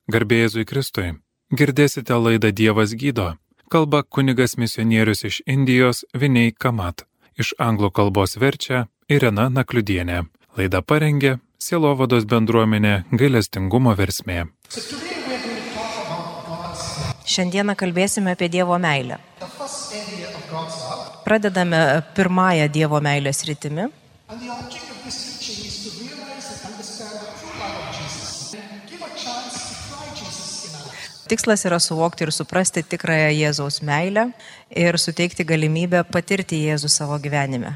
Garbė Jėzui Kristui. Girdėsite laidą Dievas gydo. Kalba kunigas misionierius iš Indijos Vinay Kamat. Iš anglų kalbos verčia Irena Nakliudienė. Laidą parengė Sielovados bendruomenė Gailestingumo versmė. Šiandieną kalbėsime apie Dievo meilę. Pradedame pirmąją Dievo meilės sritimi. Tikslas yra suvokti ir suprasti tikrąją Jėzaus meilę ir suteikti galimybę patirti Jėzų savo gyvenime.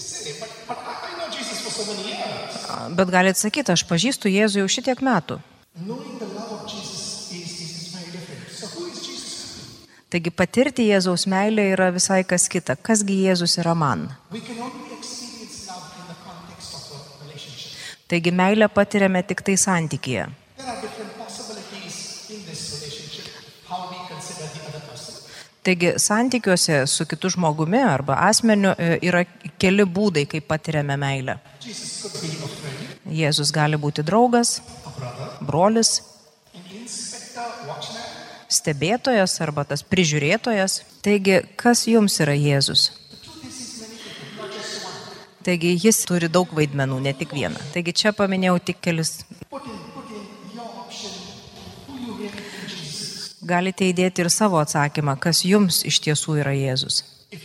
Bet galite sakyti, aš pažįstu Jėzų jau šitiek metų. Taigi patirti Jėzaus meilę yra visai kas kita. Kasgi Jėzus yra man? Taigi meilę patiriame tik tai santykyje. Taigi santykiuose su kitu žmogumi arba asmeniu yra keli būdai, kaip patiriame meilę. Jėzus gali būti draugas, brolis, stebėtojas arba tas prižiūrėtojas. Taigi, kas jums yra Jėzus? Taigi, jis turi daug vaidmenų, ne tik vieną. Taigi, čia paminėjau tik kelis. Galite įdėti ir savo atsakymą, kas jums iš tiesų yra Jėzus.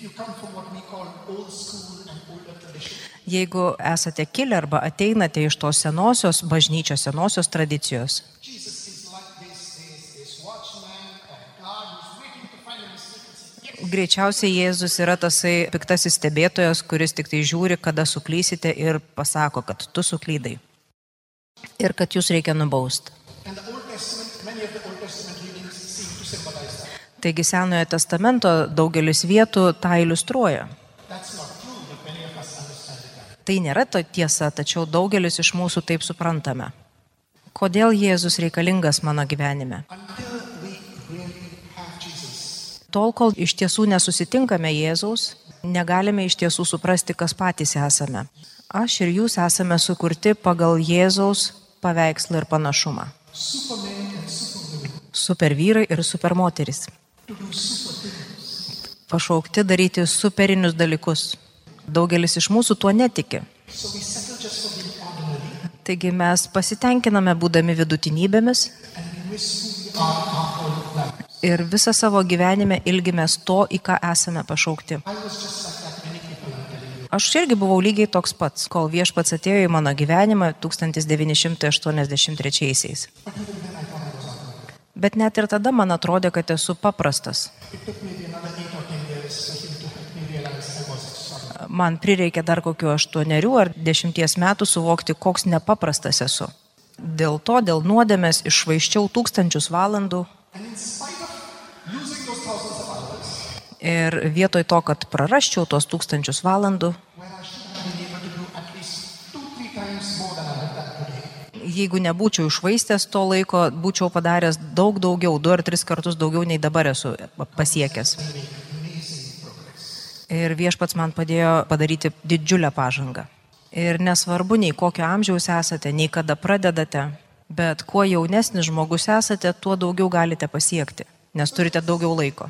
Jeigu esate kilę arba ateinate iš tos senosios bažnyčios, senosios tradicijos, greičiausiai Jėzus yra tasai piktasis stebėtojas, kuris tik tai žiūri, kada suklysite ir pasako, kad tu suklydai ir kad jūs reikia nubausti. Taigi Senojo testamento daugelis vietų tą iliustruoja. Tai nėra tiesa, tačiau daugelis iš mūsų taip suprantame. Kodėl Jėzus reikalingas mano gyvenime? Tol, kol iš tiesų nesusitinkame Jėzaus, negalime iš tiesų suprasti, kas patys esame. Aš ir jūs esame sukurti pagal Jėzaus paveikslą ir panašumą. Super vyrai ir super moterys. Pašaukti daryti superinius dalykus. Daugelis iš mūsų tuo netiki. Taigi mes pasitenkiname būdami vidutinybėmis ir visą savo gyvenime ilgimės to, į ką esame pašaukti. Aš irgi buvau lygiai toks pats, kol Viešpats atėjo į mano gyvenimą 1983-aisiais. Bet net ir tada man atrodė, kad esu paprastas. Man prireikė dar kokių 8 ar 10 metų suvokti, koks nepaprastas esu. Dėl to, dėl nuodėmės iššvaisčiau 1000 valandų. Ir vietoj to, kad prarasčiau tos 1000 valandų, jeigu nebūčiau išvaistęs to laiko, būčiau padaręs daug daugiau, 2 ar 3 kartus daugiau nei dabar esu pasiekęs. Ir Viešpats man padėjo padaryti didžiulę pažangą. Ir nesvarbu, nei kokio amžiaus esate, nei kada pradedate, bet kuo jaunesnis žmogus esate, tuo daugiau galite pasiekti, nes turite daugiau laiko.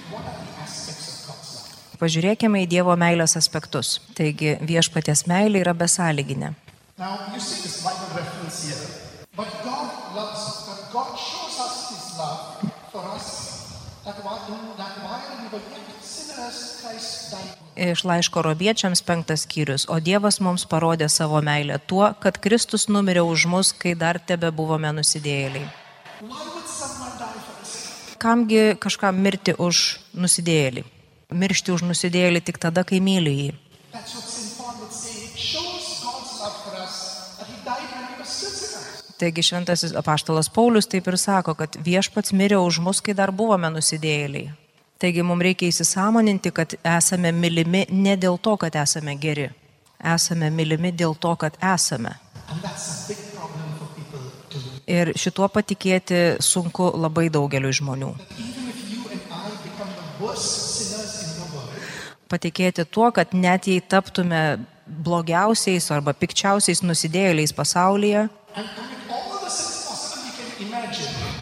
Pažiūrėkime į Dievo meilės aspektus. Taigi Viešpaties meilė yra besąlyginė. Now, you see this Bible reference here. But God shows us His love for us, that while we were yet sinners, Christ died. Iš laiško Romiečiams 5 skyrius. O Dievas mums parodė savo meilę tuo, kad Kristus numirė už mus, kai dar tebe buvome nusidėjėliai. Kamgi kažkam mirti už nusidėjėlį? Miršti už nusidėjėlį tik tada, kai myli jį. Taigi šventasis apaštalas Paulius taip ir sako, kad Viešpats mirė už mus, kai dar buvome nusidėjėliai. Taigi mums reikia įsisąmoninti, kad esame mylimi ne dėl to, kad esame geri. Esame mylimi dėl to, kad esame. Ir šituo patikėti sunku labai daugeliu žmonių. Patikėti tuo, kad net jei taptume blogiausiais arba pikčiausiais nusidėjėliais pasaulyje,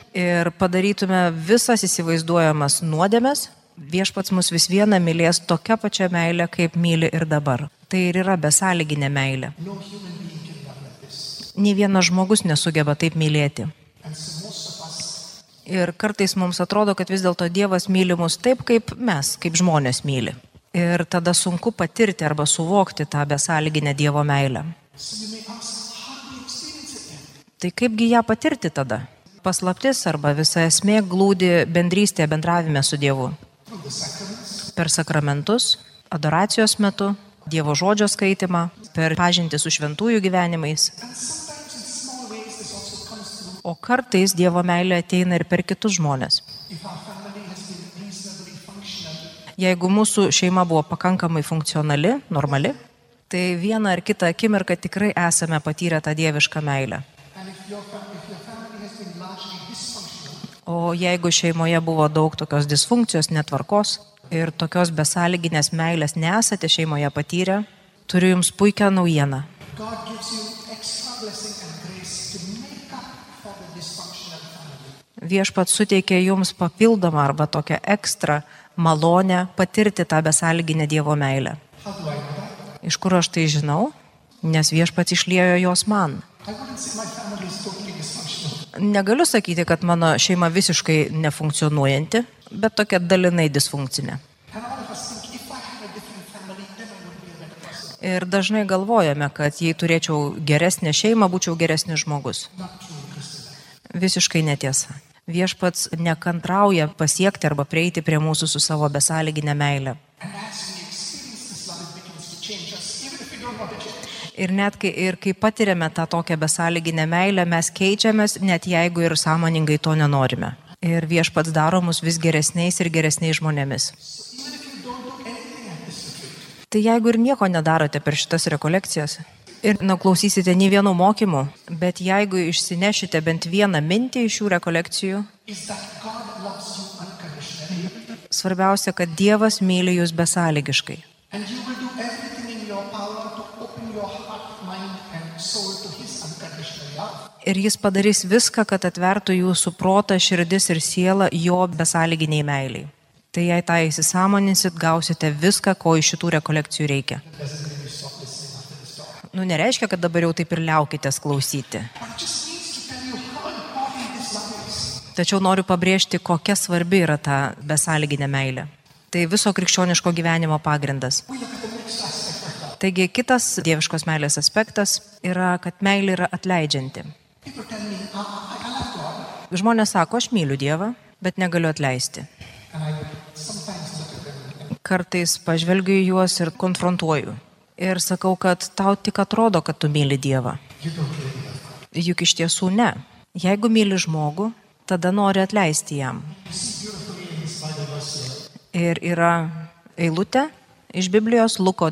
ir padarytume visas įsivaizduojamas nuodėmes, viešpats mus vis vieną mylės tokia pačia meilė, kaip myli ir dabar. Tai ir yra besąlyginė meilė. No human being can love like this. Nė vienas žmogus nesugeba taip mylėti. And so most of us, Ir kartais mums atrodo, kad vis dėlto Dievas myli mus taip, kaip mes, kaip žmonės myli. Ir tada sunku patirti arba suvokti tą besąlyginę Dievo meilę. so you may ask, how do we experience it then? Tai kaipgi ją patirti tada? Paslaptis arba visa esmė glūdi bendrystėje, bendravime su Dievu. Through the sacraments, Per sakramentus, adoracijos metu, Dievo žodžio skaitimą, per pažintį su šventųjų gyvenimais. and sometimes in small ways this also comes through. O kartais Dievo meilė ateina ir per kitus žmonės. If our family has been reasonably functional, Jeigu mūsų šeima buvo pakankamai funkcionali, normali, tai vieną ar kitą akimirką tikrai esame patyrę tą dievišką meilę. and if your family has been largely dysfunctional, O jeigu šeimoje buvo daug tokios disfunkcijos, netvarkos ir tokios besąlyginės meilės nesate šeimoje patyrę, turiu jums puikią naujieną. God gives you extra blessing and grace to make up for the dysfunctional family. Viešpats suteikė jums papildomą arba tokią ekstra malonę patirti tą besąlyginę Dievo meilę. How do I know that? Iš kur aš tai žinau? Nes Viešpats išliejo jos man. I wouldn't say my family is totally dysfunctional. Negaliu sakyti, kad mano šeima visiškai nefunkcionuojanti, bet tokia dalinai disfunkcinė. And all of us think, if I had a different family, then I would be a better person. Ir dažnai galvojame, kad jei turėčiau geresnę šeimą, būčiau geresnis žmogus. Not true in Christian life. Visiškai netiesa. Viešpats nekantrauja pasiekti arba prieiti prie mūsų su savo besąlyginė meilė. And as we experience this love, it begins to change us, even if we don't want to change. Ir net kai patiriame tą tokią besąlyginę meilę, mes keičiamės, net jeigu ir sąmoningai to nenorime. Ir Viešpats daro mus vis geresniais ir geresniais žmonėmis. So even if you don't do anything at this retreat, Tai jeigu ir nieko nedarote per šitas rekolekcijas ir neklausysite nei vienų mokymų, bet jeigu išsinešite bent vieną mintį iš šių rekolekcijų, is that God loves you unconditionally. svarbiausia, kad Dievas myli jūs besąlygiškai. And you will do everything in your power to open your heart, mind, and soul to His unconditional love. Ir jis padarys viską, kad atvertų jūsų protą, širdis ir sielą jo besąlyginiai meiliai. Tai jei tą įsisąmoninsit, gausite viską, ko iš šitų rekolekcijų reikia. Doesn't mean you stop listening after this talk. Nereiškia, kad dabar jau taip ir liaukitės klausyti. But it just means to tell you how important this love is. Tačiau noriu pabrėžti, kokia svarbi yra ta besąlyginė meilė. Tai viso krikščioniško gyvenimo pagrindas. We look at the next aspect of love. Taigi kitas dieviškos meilės aspektas yra, kad meilė yra atleidžianti. People tell me, I love God. Žmonės sako, aš myliu Dievą, bet negaliu atleisti. And I sometimes look at them and Kartais pažvelgiu į juos ir konfrontuoju. Ir sakau, kad tau tik atrodo, kad tu myli Dievą. you don't really love God. Juk iš tiesų ne. Jeigu myli žmogų, tada nori atleisti jam. You see beautifully in this Bible verse here. Ir yra eilutė iš Biblijos, Luko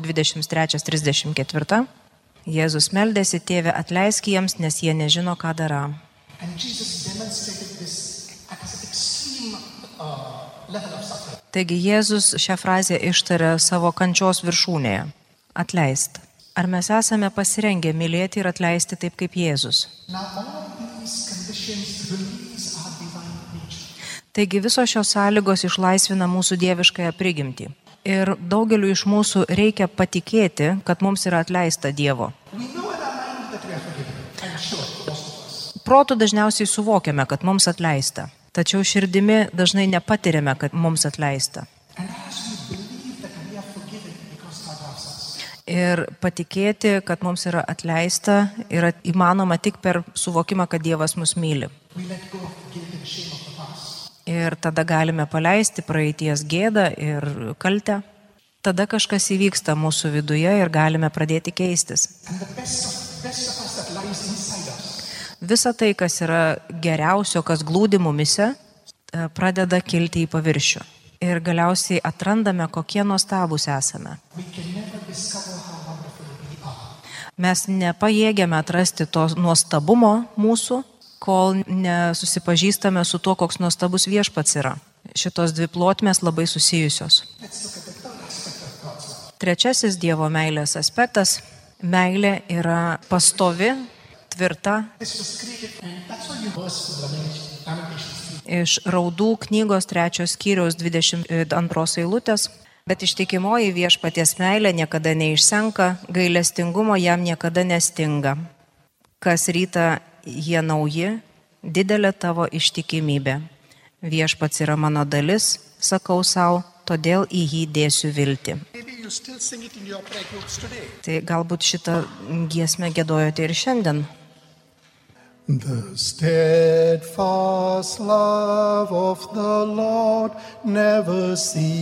23:34. Jėzus meldėsi, Tėve, atleisk jiems, nes jie nežino, ką daro. And Jesus demonstrated this at an extreme level of suffering. Taigi Jėzus šią frazę ištarė savo kančios viršūnėje. Atleist. Ar mes esame pasirengę mylėti ir atleisti taip kaip Jėzus? Now all these conditions release our divine nature. Taigi visos šios sąlygos išlaisvina mūsų dieviškąją prigimtį. Ir daugeliu iš mūsų reikia patikėti, kad mums yra atleista Dievo. We know in our mind that we are forgiven. I'm sure most of us. Protu dažniausiai suvokiame, kad mums atleista. Tačiau širdimi dažnai nepatiriame, kad mums atleista. And as we believe that we are forgiven because God loves us, Ir patikėti, kad mums yra atleista, yra įmanoma tik per suvokimą, kad Dievas mus myli. we let go of the guilt and shame of the past. Ir tada galime paleisti praeities gėdą ir kaltę. Tada kažkas įvyksta mūsų viduje ir galime pradėti keistis. And the best of us that lies inside us Visa tai, kas yra geriausio, kas glūdi mumise, pradeda kilti į paviršių. Ir galiausiai atrandame, kokie nuostabūs esame. we can never discover how wonderful we are. Mes nepajėgiame atrasti to nuostabumo mūsų, kol nesusipažįstame su tuo, koks nuostabus Viešpats yra. Šitos dvi plotmės labai susijusios. Let's look at the third aspect of God's love. Trečiasis Dievo meilės aspektas - meilė yra pastovi, tvirta. This was created, and that's why you verse for the Lamentation iš Raudų knygos 3 skyriaus 22 eilutės. Bet ištikimoji viešpaties meilė niekada neišsenka, gailestingumo jam niekada nestinga. Kas rytą jie nauji, didelė tavo ištikimybė. Viešpats yra mano dalis, sakau sau, todėl į jį dėsiu viltį. Tai galbūt šitą giesmę giedojote ir šiandien. The steadfast love of the Lord never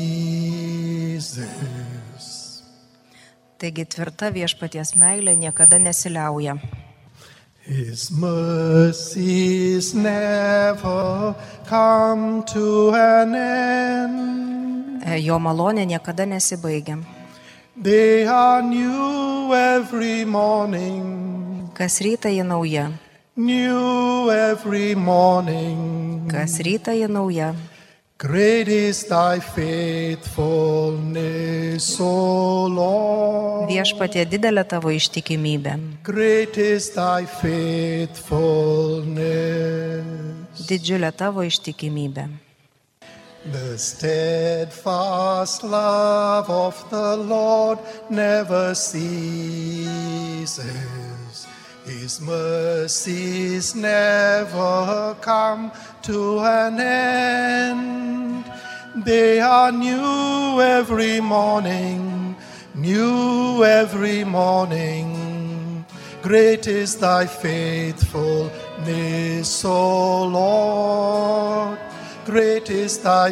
ceases. Taigi tvirta viešpaties meilė niekada nesiliauja. His mercies never come to an end. Jo malonė niekada nesibaigia. They are new every morning. Kas rytą ji nauja. New every morning. Kas rytą ji nauja. Great is thy faithfulness, O Lord. Viešpatie didelė tavo ištikimybė. Great is thy faithfulness. Didžiulė tavo ištikimybė. The steadfast love of the Lord never ceases. His mercies never come to an end. They are new every morning, new every morning. Great is thy faithfulness, O Lord. Great is thy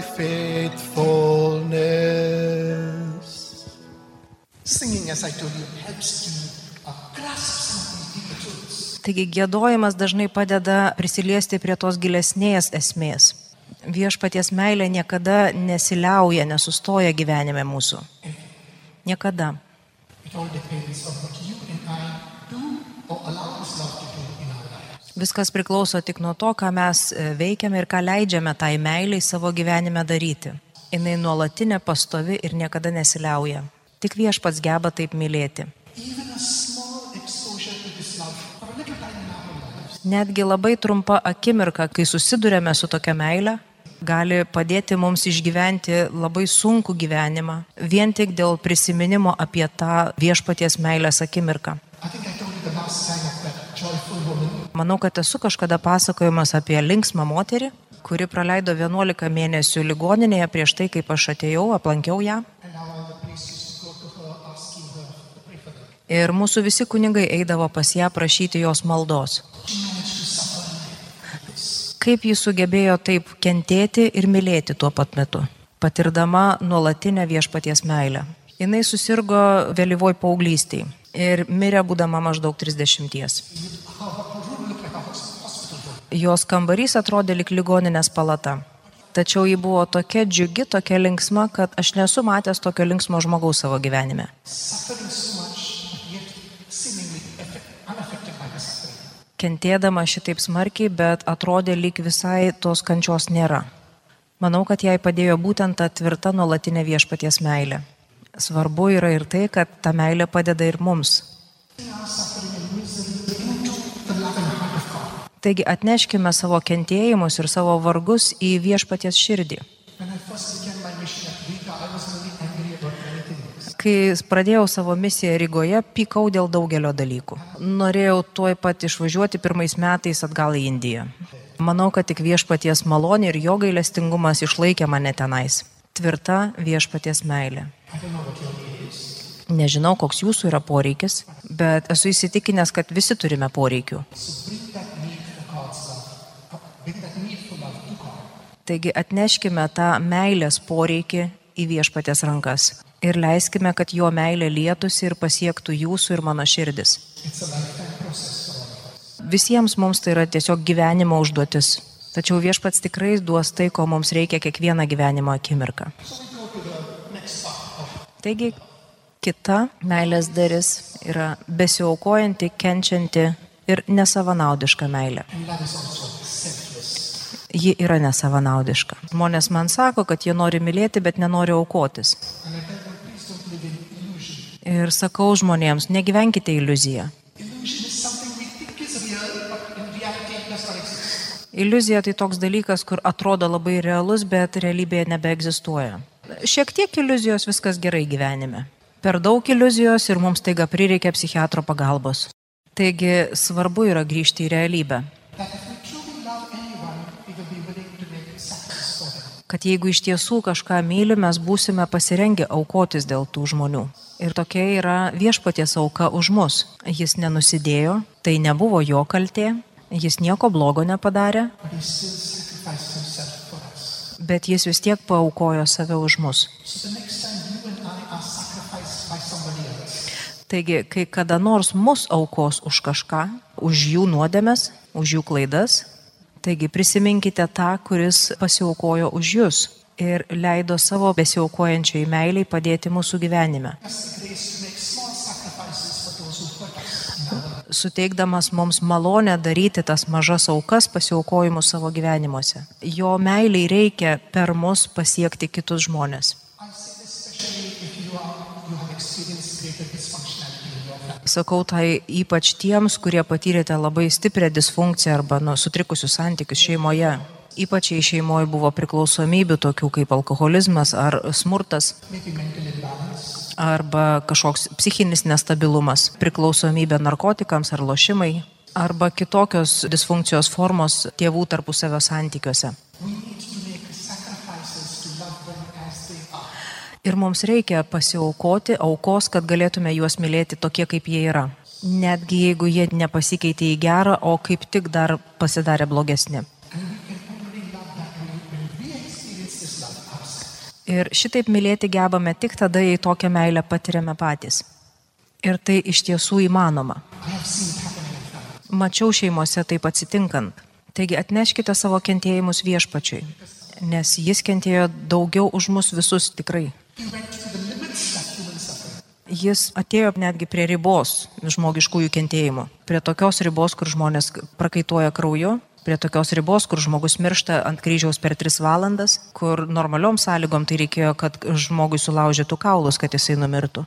faithfulness. Singing, as I told you, helps you grasp something deeper truths. Taigi giedojimas dažnai padeda prisiliesti prie tos gilesnės esmės. Viešpaties meilė niekada nesiliauja, nesustoja gyvenime mūsų. Niekada. It all depends on what you and I do or allow His love to do in our lives. Viskas priklauso tik nuo to, ką mes veikiame ir ką leidžiame tai meiliai savo gyvenime daryti. Jinai nuolatinė, pastovi ir niekada nesiliauja. Tik viešpats geba taip mylėti. Even a small exposure to this love for a little time in our lives. Netgi labai trumpa akimirka, kai susidurėme su tokia meile, gali padėti mums išgyventi labai sunkų gyvenimą, vien tik dėl prisiminimo apie tą viešpaties meilės akimirką. I think I told you the last time of that joyful woman. Manau, kad esu kažkada pasakojimas apie linksmą moterį, kuri praleido 11 mėnesių ligoninėje prieš tai, kaip aš atėjau, aplankiau ją. And now all the priests used to go to her asking her to pray for them. Ir mūsų visi kunigai eidavo pas ją prašyti jos maldos. She managed to suffer like this. Kaip ji sugebėjo taip kentėti ir mylėti tuo pat metu, patirdama nuolatinę viešpaties meilę. Jinai susirgo vėlyvoj paauglystėj ir mirė būdama maždaug 30. Jos kambarys atrodė lyg ligoninės palata. Tačiau ji buvo tokia džiugi, tokia linksma, kad aš nesu matęs tokio linksmo žmogaus savo gyvenime. Suffering so much, but yet seemingly unaffected by the suffering. Kentėdama šitaip smarkiai, bet atrodė lyg visai tos kančios nėra. Manau, kad jai padėjo būtent ta tvirta nuolatinė viešpaties meilė. Svarbu yra ir tai, kad ta meilė padeda ir mums. Taigi atneškime savo kentėjimus ir savo vargus į viešpaties širdį. When I first began my mission at Riga, I was really angry about many things. Kai pradėjau savo misiją Rygoje, pykau dėl daugelio dalykų. Norėjau tuoj pat išvažiuoti 1 metais atgal į Indiją. Manau, kad tik viešpaties malonė ir jo gailestingumas išlaikė mane tenais. Tvirta viešpaties meilė. I don't know what your need is. Nežinau, koks jūsų yra poreikis, bet esu įsitikinęs, kad visi turime poreikių. So bring that need for God's love. Bring that need for love to God. Taigi atneškime tą meilės poreikį į viešpaties rankas ir leiskime, kad jo meilė lietųsi ir pasiektų jūsų ir mano širdis. It's a lifetime process for all of us. Visiems mums tai yra tiesiog gyvenimo užduotis. Tačiau viešpats tikrai duos tai, ko mums reikia kiekvieną gyvenimo akimirką. So we go to the next part of Taigi kita meilės dalis yra besiaukojanti, kenčianti ir nesavanaudiška meilė. and that is also selfless. Ji yra nesavanaudiška. Žmonės man sako, kad jie nori mylėti, bet nenori aukotis. And I tell them, please don't live in illusion. Ir sakau žmonėms, negyvenkite iliuziją. Illusion is something we think is real, but in reality it does not exist. Iliuzija tai toks dalykas, kur atrodo labai realus, bet realybėje nebeegzistuoja. Šiek tiek iliuzijos viskas gerai gyvenime. Per daug iliuzijos ir mums taiga prireikia psichiatro pagalbos. Taigi svarbu yra grįžti į realybę. Kad jeigu iš tiesų kažką myli, mes būsime pasirengę aukotis dėl tų žmonių. Ir tokia yra viešpaties auka už mus. Jis nenusidėjo, tai nebuvo jo kaltė, jis nieko blogo nepadarė, bet jis vis tiek paaukojo save už mus. Taigi, kai kada nors mus aukos už kažką, už jų nuodėmes, už jų klaidas, taigi prisiminkite tą, kuris pasiaukojo už jus ir leido savo besiaukojančiai meiliai padėti mūsų gyvenime, suteikdamas mums malonę daryti tas mažas aukas pasiaukojimus savo gyvenimuose. Jo meiliai reikia per mus pasiekti kitus žmones. Sakau tai ypač tiems, kurie patyrėte labai stiprią disfunkciją arba sutrikusius santykius šeimoje. Ypač jei šeimoje buvo priklausomybių tokių kaip alkoholizmas ar smurtas, arba kažkoks psichinis nestabilumas, priklausomybė narkotikams ar lošimai, arba kitokios disfunkcijos formos tėvų tarpusavio santykiuose. Ir mums reikia pasiaukoti aukos, kad galėtume juos mylėti tokie, kaip jie yra. Netgi jeigu jie nepasikeitė į gerą, o kaip tik dar pasidarė blogesni. Ir šitaip mylėti gebame tik tada, jei tokią meilę patiriame patys. Ir tai iš tiesų įmanoma. Mačiau šeimose taip atsitinkant. Taigi atneškite savo kentėjimus viešpačiui, nes jis kentėjo daugiau už mus visus tikrai. Jis atėjo netgi prie ribos žmogiškųjų kentėjimų. Prie tokios ribos, kur žmonės prakaituoja krauju, prie tokios ribos, kur žmogus miršta ant kryžiaus per 3 valandas, kur normaliom sąlygom tai reikėjo, kad žmogui sulaužytų kaulus, kad jisai numirtų.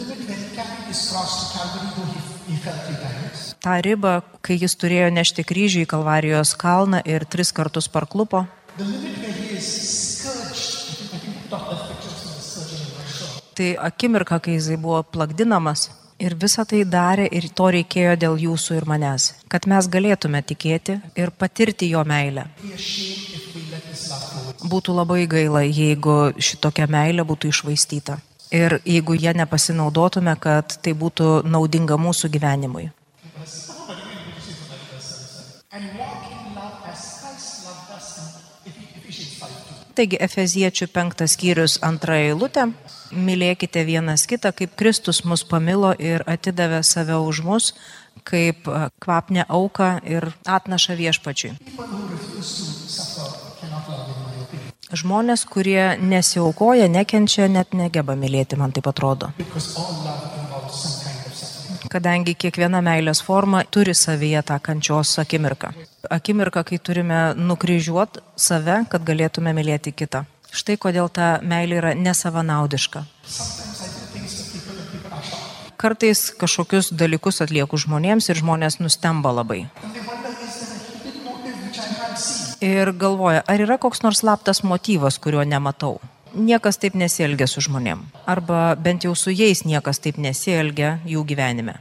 Ta riba, kai jis turėjo nešti kryžių į Kalvarijos kalną ir 3 kartus parklupo. Tai akimirka, kai jisai buvo plakdinamas. Ir visą tai darė ir to reikėjo dėl jūsų ir manęs, kad mes galėtume tikėti ir patirti jo meilę. Būtų labai gaila, jeigu šitokia meilė būtų iššvaistyta. Ir jeigu ją nepasinaudotume, kad tai būtų naudinga mūsų gyvenimui. Taigi Efeziečių 5 skyrius 2 eilutė. Mylėkite vienas kitą, kaip Kristus mus pamilo ir atidavė save už mus, kaip kvapnią auką ir atnašą viešpačiui. Žmonės, kurie nesiaukoja, nekenčia, net negeba mylėti, man taip atrodo. Kadangi kiekviena meilės forma turi savyje tą kančios akimirką. Akimirką, kai turime nukryžiuoti save, kad galėtume mylėti kitą. Štai kodėl ta meilė yra nesavanaudiška. Kartais kažkokius dalykus atlieku žmonėms ir žmonės nustemba labai. Ir galvoja, ar yra koks nors slaptas motyvas, kurio nematau. Niekas taip nesielgia su žmonėm. Arba bent jau su jais niekas taip nesielgia jų gyvenime.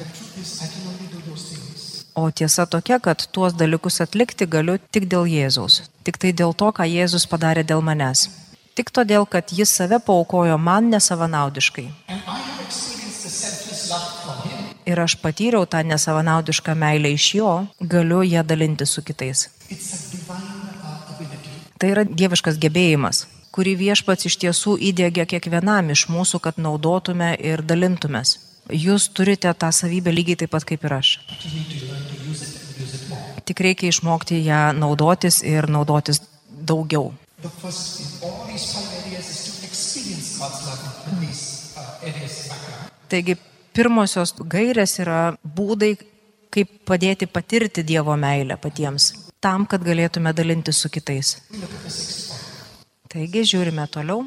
O tiesa tokia, kad tuos dalykus atlikti galiu tik dėl Jėzaus. Tik tai dėl to, ką Jėzus padarė dėl manęs. Tik todėl, kad jis save paaukojo man nesavanaudiškai. Ir aš patyriau tą nesavanaudišką meilę iš jo, galiu ją dalinti su kitais. Tai yra dieviškas gebėjimas, kurį viešpats iš tiesų įdiegia kiekvienam iš mūsų, kad naudotume ir dalintumės. Jūs turite tą savybę lygiai taip pat kaip ir aš. Tik reikia išmokti ją naudotis ir naudotis daugiau. Taigi, pirmosios gairės yra būdai, kaip padėti patirti Dievo meilę patiems, tam, kad galėtume dalinti su kitais. Taigi, žiūrime toliau.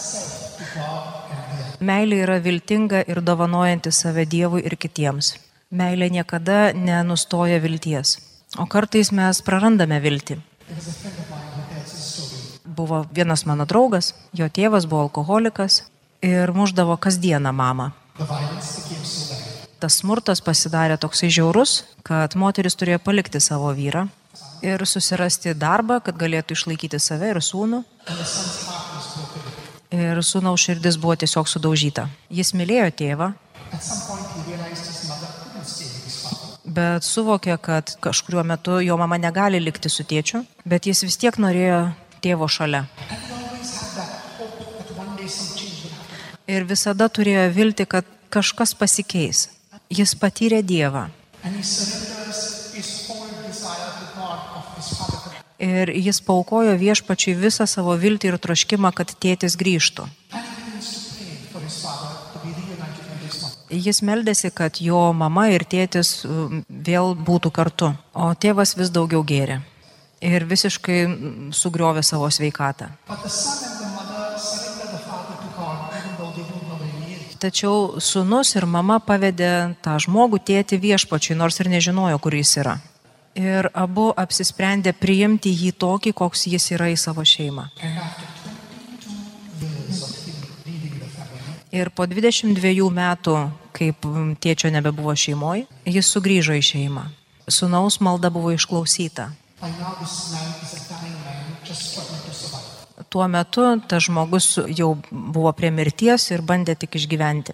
Meilė yra viltinga ir dovanojanti save Dievui ir kitiems. Meilė niekada nenustoja vilties. O kartais mes prarandame viltį. There was a friend of mine who tells his story. Buvo vienas mano draugas, jo tėvas buvo alkoholikas ir mušdavo kasdieną mamą. The violence became so bad. Tas smurtas pasidarė toksai žiaurus, kad moteris turėjo palikti savo vyrą ir susirasti darbą, kad galėtų išlaikyti save ir sūnų. And the son's heart was broken. Ir sūnaus širdis buvo tiesiog sudaužyta. Jis mylėjo tėvą, At some point he realized his mother couldn't stay with his father. bet suvokė, kad kažkuriuo metu jo mama negali likti su tėčiu, bet jis vis tiek norėjo tėvo šalia. And he always had that hope that one day some change would happen. Ir visada turėjo viltį, kad kažkas pasikeis. Jis patyrė Dievą. And he surrenders his whole desire to God of his father. Ir jis paaukojo Viešpačiui visą savo viltį ir troškimą, kad tėtis grįžtų. And he begins to pray for his father to be reunited with his mother. Jis meldėsi, kad jo mama ir tėtis vėl būtų kartu, o tėvas vis daugiau gėrė ir visiškai sugriovė savo sveikatą. But the son and the mother surrender the father to God even though they don't know where he is. Tačiau sūnus ir mama pavedė tą žmogų tėti Viešpačiui, nors ir nežinojo, kur jis yra. Ir abu apsisprendė priimti jį tokį, koks jis yra į savo šeimą. And after 22 years of him leading the family, Ir po 22 metų, kaip tėčio nebebuvo šeimoje, jis sugrįžo į šeimą. Sūnaus malda buvo išklausyta. by now this man is a dying man just struggling to survive. Tuo metu tas žmogus jau buvo prie mirties ir bandė tik išgyventi.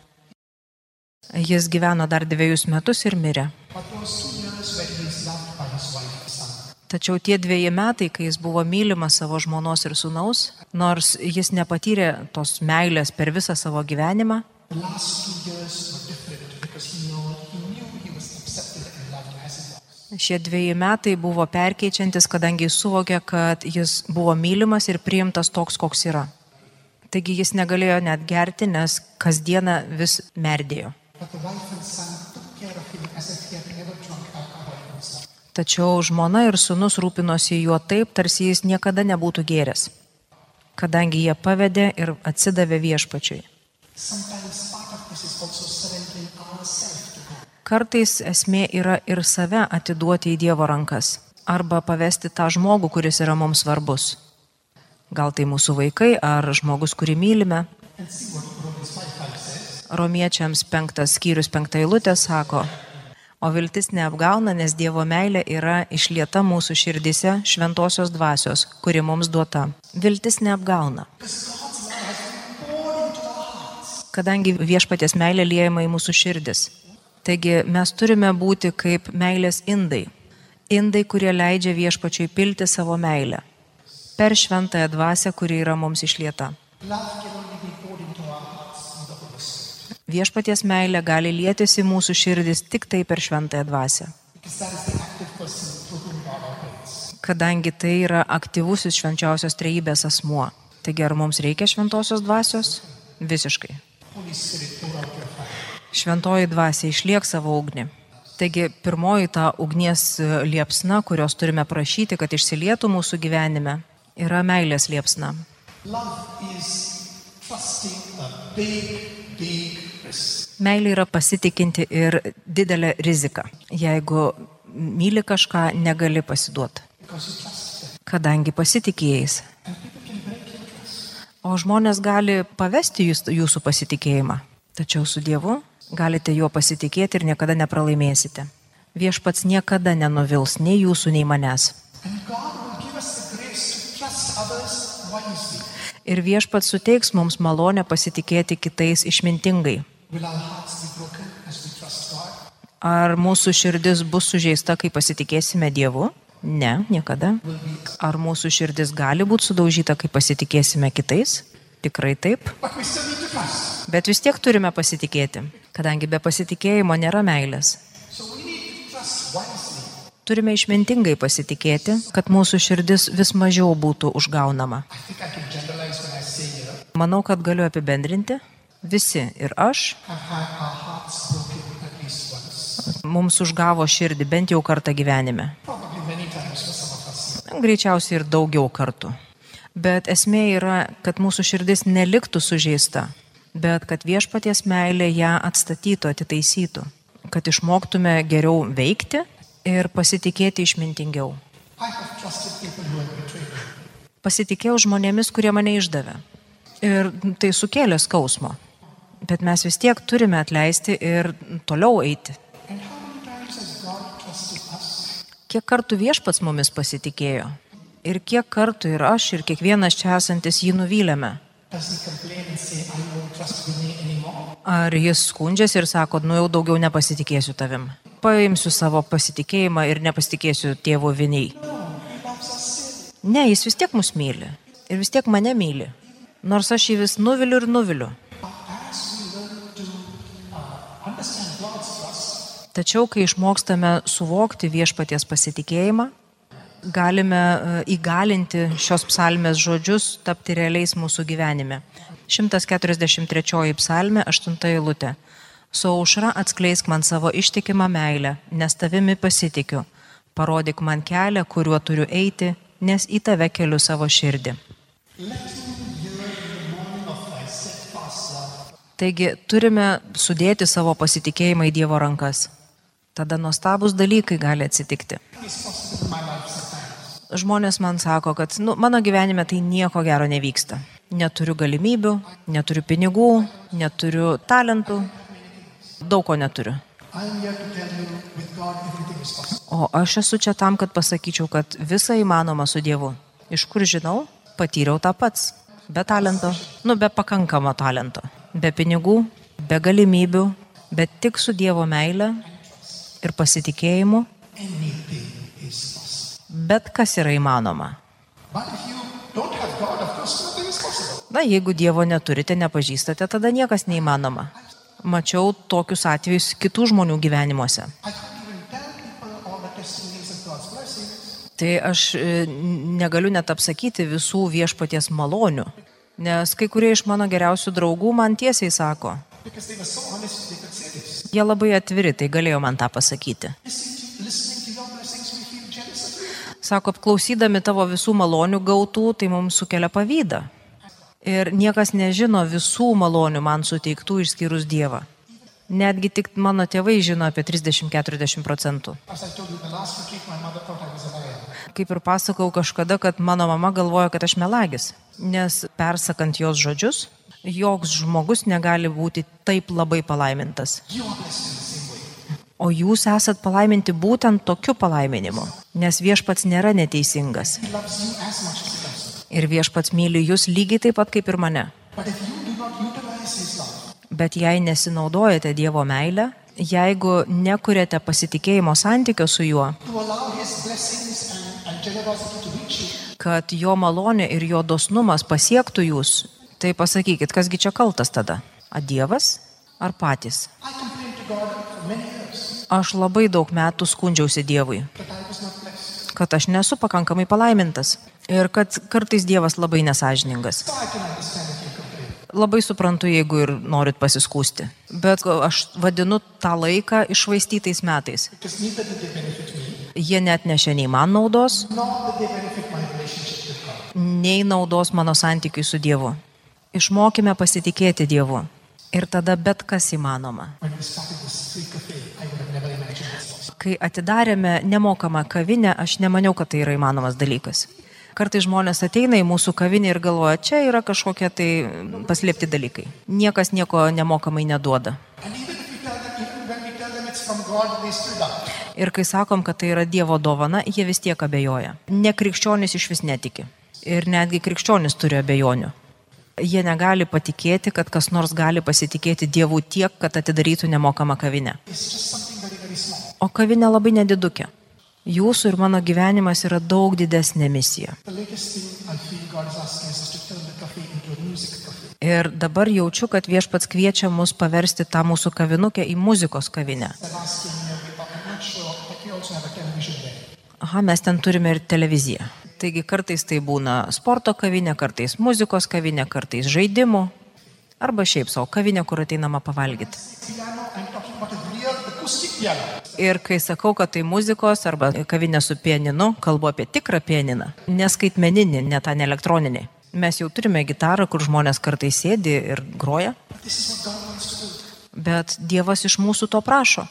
Jis gyveno dar 2 metus ir mirė. But those 2 years when he is loved by his wife and son, Tačiau tie 2 metai, kai jis buvo mylimas savo žmonos ir sūnaus, nors jis nepatyrė tos meilės per visą savo gyvenimą, the last 2 years were different because he knew he was accepted and loved as he was. šie 2 metai buvo perkeičiantis, kadangi jis suvokė, kad jis buvo mylimas ir priimtas toks, koks yra. Taigi jis negalėjo net gerti, nes kasdieną vis merdėjo. But the wife and son took care of him as if he had never drunk alcohol himself. Tačiau žmona ir sūnus rūpinosi juo taip, tarsi jis niekada nebūtų gėręs, kadangi jie pavedė ir atsidavė Viešpačiui. Sometimes part of this is also surrendering ourselves to God. Kartais esmė yra ir save atiduoti į Dievo rankas arba pavesti tą žmogų, kuris yra mums svarbus. Gal tai mūsų vaikai ar žmogus, kurį mylime. And see what Romans 5:5 says. Romiečiams 5 skyrius 5 eilutė sako: o viltis neapgauna, nes Dievo meilė yra išlieta mūsų širdise šventosios dvasios, kuri mums duota. Viltis neapgauna, Because God's love has been poured into our hearts. kadangi Viešpaties meilė liejama į mūsų širdis. Taigi mes turime būti kaip meilės indai. Indai, kurie leidžia Viešpačiui pilti savo meilę per šventąją dvasią, kuri yra mums išlieta. Love can only be poured into our hearts through the Holy Spirit. Viešpaties meilė gali lietis į mūsų širdis tik tai per šventąją dvasią, Because that is the active person through whom God operates. kadangi tai yra aktyvusis švenčiausios trejybės asmuo. Taigi ar mums reikia šventosios dvasios? Visiškai. Holy Spirit, pour out your fire. Šventoji dvasia išliek savo ugnį. Taigi pirmoji ta ugnies liepsna, kurios turime prašyti, kad išsilietų mūsų gyvenime, yra meilės liepsna. Love is trusting a big risk. Meilė yra pasitikinti ir didelę riziką. Jeigu myli kažką, negali pasiduoti, Because you trust them. kadangi pasitikėjais. And people can break your trust. O žmonės gali pavesti jūsų pasitikėjimą. Tačiau su Dievu galite juo pasitikėti ir niekada nepralaimėsite. Viešpats niekada nenuvils nei jūsų, nei manęs. And God will give us the grace to trust others wisely. Ir Viešpats suteiks mums malonę pasitikėti kitais išmintingai. Will our hearts be broken as we trust God? Ar mūsų širdis bus sužeista, kai pasitikėsime Dievu? Ne, niekada. Ar mūsų širdis gali būti sudaužyta, kai pasitikėsime kitais? Tikrai taip. But we still need to trust. Bet vis tiek turime pasitikėti, kadangi be pasitikėjimo nėra meilės. So we need to trust wisely. Turime išmintingai pasitikėti, kad mūsų širdis vis mažiau būtų užgaunama. I think I can generalize when I say here, Manau, kad galiu apibendrinti. Visi ir aš have had our hearts broken at least once. mums užgavo širdį bent jau kartą gyvenime. Probably many times for some of us. Greičiausiai ir daugiau kartų. Bet esmė yra, kad mūsų širdis neliktų sužeista, bet kad Viešpaties meilė ją atstatytų, atitaisytų. kad išmoktume geriau veikti ir pasitikėti išmintingiau. I have trusted people who have betrayed me. Pasitikėjau žmonėmis, kurie mane išdavė. Ir tai sukėlė skausmo. Bet mes vis tiek turime atleisti ir toliau eiti. And how many times has God trusted us? Kiek kartų Viešpats mumis pasitikėjo? Ir kiek kartų ir aš, ir kiekvienas čia esantis jį nuvylėme? Does he complain and say, I won't trust in me anymore? Ar jis skundžiasi ir sako, jau daugiau nepasitikėsiu tavim? Paimsiu savo pasitikėjimą ir nepasitikėsiu tėvo viniai. No, he loves us still. Ne, jis vis tiek mus myli. Ir vis tiek mane myli. Nors aš jį vis nuviliu ir nuviliu. As we learn to understand God's trust, Tačiau, kai išmokstame suvokti Viešpaties pasitikėjimą, galime įgalinti šios psalmės žodžius tapti realiais mūsų gyvenime. 143 psalmė, 8 eilutė. Su aušra atskleisk man savo ištikimą meilę, nes tavimi pasitikiu. Parodyk man kelią, kuriuo turiu eiti, nes į tave keliu savo širdį. Taigi turime sudėti savo pasitikėjimą į Dievo rankas. Tada nuostabus dalykai gali atsitikti. it's possible in my life sometimes. Žmonės man sako, kad mano gyvenime tai nieko gero nevyksta. Neturiu galimybių, neturiu pinigų, neturiu talentų, daug ko neturiu. I am here to tell you, with God everything is possible. O aš esu čia tam, kad pasakyčiau, kad visa įmanoma su Dievu. Iš kur žinau, patyriau tą pats. Be talento, be pakankamo talento. Be pinigų, be galimybių, bet tik su Dievo meile ir pasitikėjimu. Anything is possible. Bet kas yra įmanoma. But if you don't have God, of course, nothing is possible. Jeigu Dievo neturite, nepažįstate, tada niekas neįmanoma. Mačiau tokius atvejus kitų žmonių gyvenimuose. I can't even tell people all the testimonies of God's blessings. Tai aš negaliu net apsakyti visų Viešpaties malonių, nes kai kurie iš mano geriausių draugų man tiesiai sako, Because they were so honest, they could say this. jie labai atviri, tai galėjo man tą pasakyti. Listening to your blessings, we feel jealous of you. Sako, klausydami tavo visų malonių gautų, tai mums sukelia pavydą. Ir niekas nežino visų malonių man suteiktų išskyrus Dievą. Netgi tik mano tėvai žino apie 30-40%. As I told you, the last retreat, my mother thought I was a liar. Kaip ir pasakau kažkada, kad mano mama galvoja, kad aš melagis. Nes persakant jos žodžius, joks žmogus negali būti taip labai palaimintas. You are blessed in the same way. O jūs esat palaiminti būtent tokiu palaiminimu, nes Viešpats nėra neteisingas. He loves you as much as he loves you. Ir Viešpats myli jūs lygiai taip pat kaip ir mane. But if you do not utilize his love, Bet jei nesinaudojate Dievo meilę, jeigu nekuriate pasitikėjimo santykio su juo, to allow his blessings and generosity to reach you, kad jo malonė ir jo dosnumas pasiektų jūs, tai pasakykit, kasgi čia kaltas tada? A Dievas ar patys? I complained to God for many years Aš labai daug metų skundžiausi Dievui, that I was not blessed. kad aš nesu pakankamai palaimintas ir kad kartais Dievas labai nesažiningas. So I can understand if you complain. Labai suprantu, jeigu ir norit pasiskūsti. Bet aš vadinu tą laiką iššvaistytais metais. Because neither did they benefit me, Jie net nešė nei man naudos, nor did they benefit my relationship with God. nei naudos mano santykiui su Dievu. Išmokime pasitikėti Dievu. Ir tada bet kas įmanoma. When we started this free cafe, I would have never imagined this. Kai atidarėme nemokamą kavinę, aš nemaniau, kad tai yra įmanomas dalykas. Kartais žmonės ateina į mūsų kavinę ir galvoja, čia yra kažkokie tai paslėpti dalykai. Niekas nieko nemokamai neduoda. And even when we tell them it's from God, they still doubt. Ir kai sakom, kad tai yra Dievo dovana, jie vis tiek abejoja. Nekrikščionis iš vis netiki. Ir netgi krikščionis turi abejonių. Jie negali patikėti, kad kas nors gali pasitikėti Dievu tiek, kad atidarytų nemokamą kavinę. It's just something very, very small. O kavinė labai nedidukė. Jūsų ir mano gyvenimas yra daug didesnė misija. The latest thing I feel God is asking us is to turn the cafe into a music cafe. Ir dabar jaučiu, kad Viešpats kviečia mus paversti tą mūsų kavinukę į muzikos kavinę. I'm asking you, I'm not sure, but we also have a television there. Aha, mes ten turime ir televiziją. Taigi kartais tai būna sporto kavinė, kartais muzikos kavinė, kartais žaidimų. Arba šiaip savo kavinė, kur ateinama pavalgyti. Piano, I'm talking about a real acoustic piano. Ir kai sakau, kad tai muzikos arba kavinė su pianinu, kalbu apie tikrą pianiną. Neskaitmeninį, ne tą elektroninį. Mes jau turime gitarą, kur žmonės kartais sėdi ir groja. This is what God wants to do. Bet Dievas iš mūsų to prašo.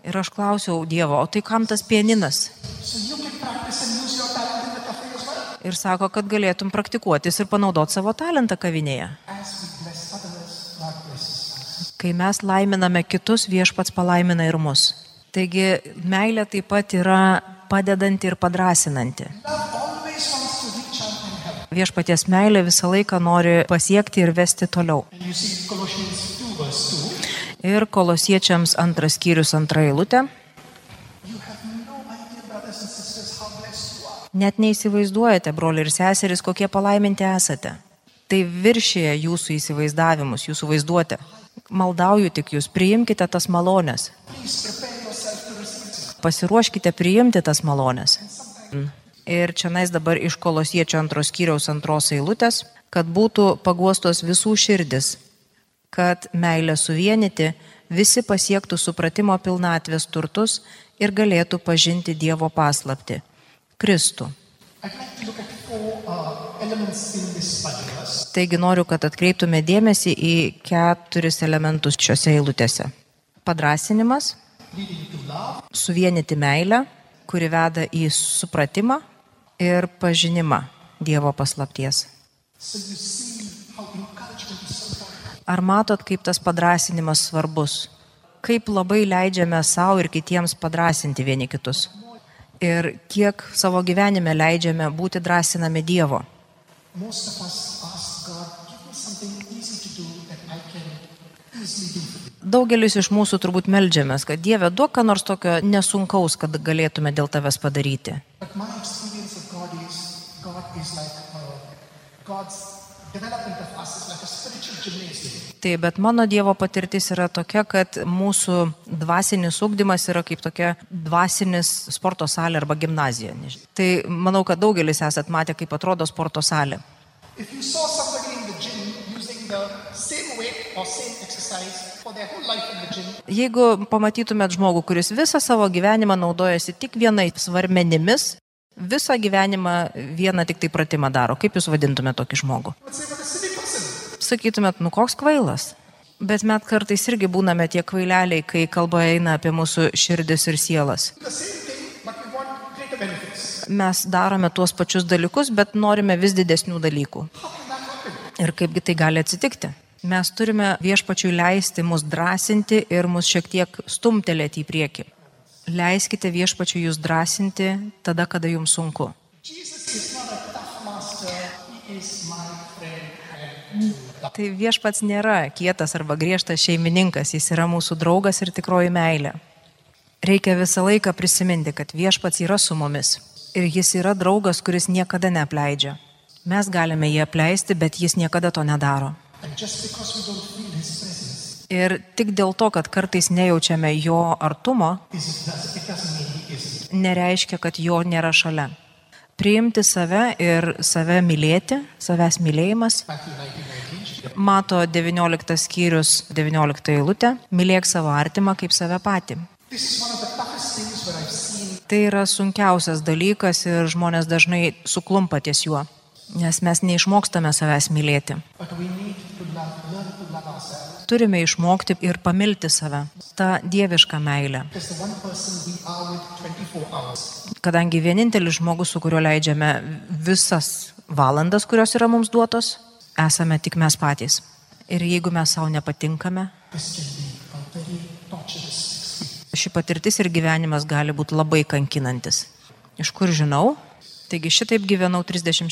Ir aš klausiau Dievo, o tai kam tas pianinas? So you can practice and use your talent in the cafe as well. Ir sako, kad galėtum praktikuotis ir panaudoti savo talentą kavinėje. As we bless others, God blesses us. Kai mes laiminame kitus, Viešpats palaimina ir mus. Taigi meilė taip pat yra padedanti ir padrasinanti. Love always wants to reach out and help. Viešpaties meilė visą laiką nori pasiekti ir vesti toliau. And you see Colossians 2 verse 2. Ir Kolosiečiams 2 skyrius 2 eilutė. You have no idea, brothers and sisters, how blessed you are. Net neįsivaizduojate, broliai ir seserys, kokie palaiminti esate. Tai viršyje jūsų įsivaizdavimus, jūsų vaizduotę. Maldauju tik jūs, priimkite tas malonės. Please prepare yourself to receive it. Pasiruoškite priimti tas malonės. Ir čianais dabar iš Kolosiečio 2 skyriaus 2 eilutės, kad būtų paguostos visų širdis, kad meilę suvienyti visi pasiektų supratimo pilnatvės turtus ir galėtų pažinti Dievo paslaptį – Kristų. I'd like to look at 4 elements in this Bible verse. Taigi noriu, kad atkreiptume dėmesį į 4 elementus šiuose eilutėse. Padrasinimas, Leading to love, suvienyti meilę, kuri veda į supratimą ir pažinimą Dievo paslapties. so you see how encouragement is so important. Ar matot, kaip tas padrasinimas svarbus? Kaip labai leidžiame savo ir kitiems padrasinti vieni kitus? Ir kiek savo gyvenime leidžiame būti drąsinami Dievo? Most of us ask God, give me something easy to do that I can easily do for you. Daugelis iš mūsų turbūt meldžiamės, kad Dieve, duok ką nors tokio nesunkaus, kad galėtume dėl tavęs padaryti. But my experience of God is like God's development of us is like a spiritual gymnasium. Tai, bet mano Dievo patirtis yra tokia, kad mūsų dvasinis ugdymas yra kaip tokia dvasinis sporto salė arba gimnazija. Tai manau, kad daugelis esat matę, kaip atrodo sporto salė. If you saw somebody in the gym using the same weight or same exercise for their whole life in the gym, Jeigu pamatytumėt žmogų, kuris visą savo gyvenimą naudojasi tik vienais svarmenimis, visą gyvenimą vieną tik tai pratimą daro, kaip jūs vadintumėt tokį žmogų? you would say, what a silly person. Sakytumėt, nu koks kvailas. Bet mes kartais irgi būname tie kvaileliai, kai kalba eina apie mūsų širdis ir sielas. The same thing, but we want greater benefits. Mes darome tuos pačius dalykus, bet norime vis didesnių dalykų. How can that happen? Ir kaipgi tai gali atsitikti? Mes turime Viešpačiui leisti mus drąsinti ir mus šiek tiek stumtelėti į priekį. Leiskite Viešpačiui jūs drąsinti tada, kada jums sunku. Jesus is not a tough master, he is my friend and true. Tai Viešpats nėra kietas arba griežtas šeimininkas, jis yra mūsų draugas ir tikroji meilė. Reikia visą laiką prisiminti, kad Viešpats yra su mumis ir jis yra draugas, kuris niekada neapleidžia. Mes galime jį apleisti, bet jis niekada to nedaro. And just because we don't feel his presence, Ir tik dėl to, kad kartais nejaučiame jo artumo, it doesn't mean he isn't. nereiškia, kad jo nėra šalia. Priimti save ir save mylėti, savęs mylėjimas, Matthew 19:19. mato 19 skyrius 19 eilutę, mylėk savo artimą kaip save patį. This is one of the toughest things where I've seen Tai yra sunkiausias dalykas ir žmonės dažnai suklumpa ties juo, nes mes neišmokstame savęs mylėti. but we need to learn to love ourselves. Turime išmokti ir pamilti save, tą dievišką meilę. Because the one person we are with 24 hours. Kadangi vienintelis žmogus, su kuriuo leidžiame visas valandas, kurios yra mums duotos, esame tik mes patys. Ir jeigu mes savo nepatinkame, This can be a very torturous experience. ši patirtis ir gyvenimas gali būti labai kankinantis. Iš kur žinau? Taigi šitaip gyvenau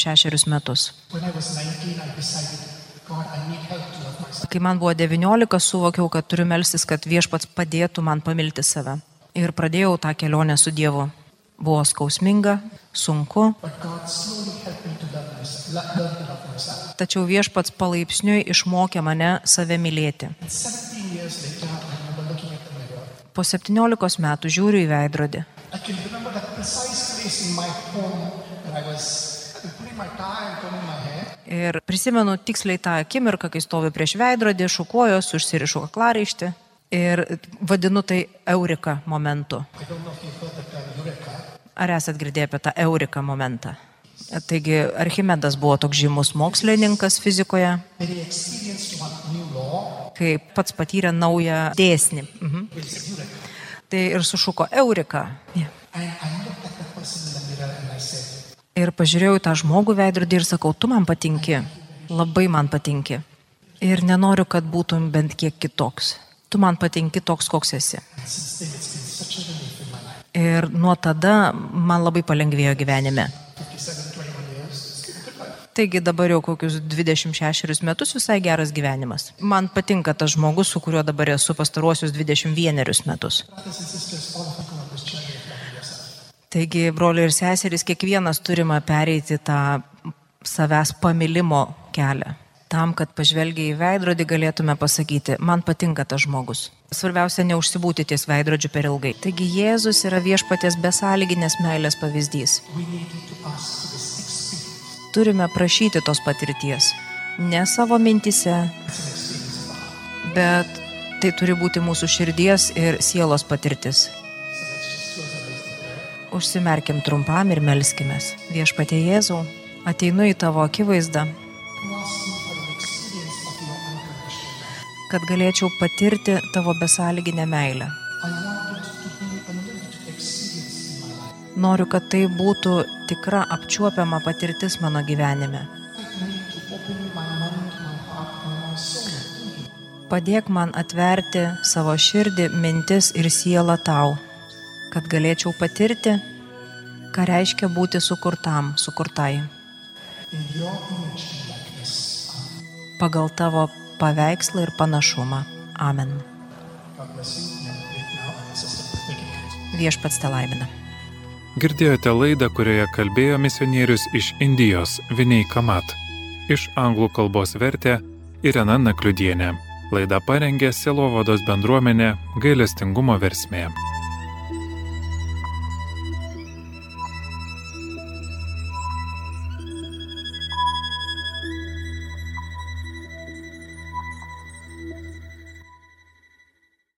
36 metus. When I was 19, I decided, God, I need help to love myself. Kai man buvo 19, suvokiau, kad turiu melstis, kad Viešpats padėtų man pamilti save. Ir pradėjau tą kelionę su Dievu. Buvo skausminga, sunku, But God slowly helped me to learn to love myself. tačiau Viešpats palaipsniui išmokė mane save mylėti. And 17 years later, I remember looking at the mirror. Po 17 metų žiūriu į veidrodį. I can remember that precise place in my home where I was putting my tie and combing my hair. Ir prisimenu tiksliai tą akimirką, kai stoviu prieš veidrodį, šukuojuos, užsirišu kaklaraištį ir vadinu tai Eureka momentu. I don't know if you've heard the term Eureka. Ar esat girdėję apie tą Eureka momentą? Taigi Archimedas buvo toks žymus mokslininkas fizikoje, Very experienced one new law. kai pats patyrė naują dėsnį. It's Eureka. Tai ir sušuko Eurika. And I looked at the person in the mirror and I said, Ir pažiūrėjau į tą žmogų veidrodį ir sakau, tu man patinki, labai man patinki. Ir nenoriu, kad būtum bent kiek kitoks. Tu man patinki toks, koks esi. and since then it's been such a relief in my life. Ir nuo tada man labai palengvėjo gyvenime. 57, 21 years, it's been a good life. Taigi dabar jau kokius 26 metus visai geras gyvenimas. Man patinka tas žmogus, su kuriuo dabar esu pastaruosius 21 metus. Brothers and sisters, all of you go on this journey of loving yourself. Taigi, broliai ir seserys, kiekvienas turime pereiti tą savęs pamilimo kelią. Tam, kad pažvelgiai į veidrodį galėtume pasakyti, man patinka tas žmogus. Svarbiausia, neužsibūti ties veidrodžiu per ilgai. Taigi, Jėzus yra viešpaties besąlyginės meilės pavyzdys. We need to ask for this experience. Turime prašyti tos patirties. Ne savo mintise, It's an experience of our heart. bet tai turi būti mūsų širdies ir sielos patirtis. So let's just close our eyes in prayer. Užsimerkim trumpam ir melskimės. Viešpatie Jėzau, ateinu į tavo akivaizdą, To ask you for an experience of your unconditional love. kad galėčiau patirti tavo besąlyginę meilę. I want it to be a lived experience in my life. Noriu, kad tai būtų tikra apčiuopiama patirtis mano gyvenime. Help me to open my mind, my heart, and my soul to you. Padėk man atverti savo širdį, mintis ir sielą tau, kad galėčiau patirti, ką reiškia būti sukurtam, sukurtai, In your image and likeness. Amen. pagal tavo paveikslą ir panašumą. Amen. God bless you. You have a great now and sister. Thank you. Viešpats te laimina. Girdėjote laidą, kurioje kalbėjo misionierius iš Indijos Vinei Kamat. Iš anglų kalbos vertė Irena Nakliudienė. Laidą parengė Sielovados bendruomenė Gailestingumo versmė.